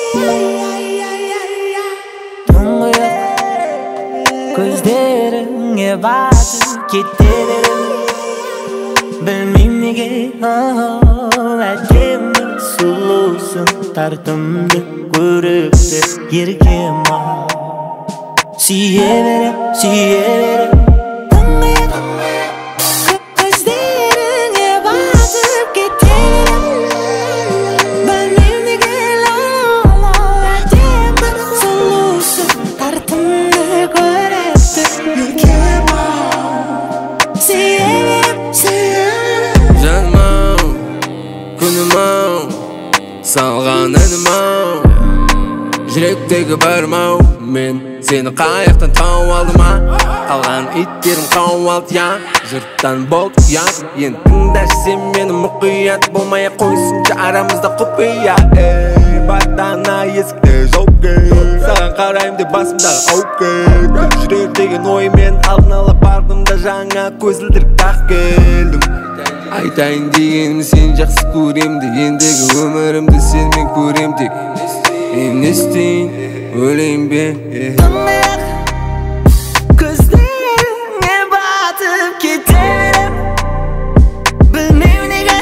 Gözlerine batıp giderim. Bilmem nege Әдемі сұлусың, тартымды көрікті еркем Сүйе берем, сүйе берем. Көздеріңе батып кетерім. Білмем неге әдемі сұлусың, тартымды көрікті еркем Сүйе берем, сүйе берем. Жаным-ау, күнім-ау, салған әнім-ау, жүректегі барым-ау, мен сені қаяқтан тауып алдым-а, қалған иттерім қауып алды, я жұрттан болды ұят, енді тыңдашы сен мені мұқият, болмай-ақ қойсыншы арамызда құпия. Батана есікті жауып кел, саған қараймын деп басымдағы ауып кел, жүрер деген оймен алдын ала бардым да жаңа көзілдірік тақ келдім. Айтайын дегенім сен жақсы көрем де, ендігі өмірімді сенмен көрем тек. Мен не істейін, өлейін бе? Көздеріңе батып кетерім. Білмеу неге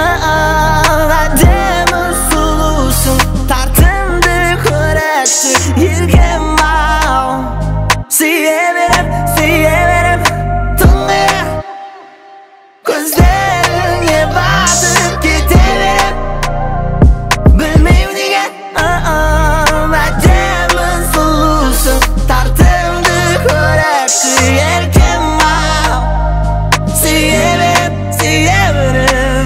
әдемі сұлусың, тартымды көрікті еркем-ау. Сүйе берем, сүйе берем. Тұңғиық көздеріңе батып кетерім. Білмеу неге әдемі сұлусың, тартымды көрікті еркем-ау. Сүйе берем, сүйе берем.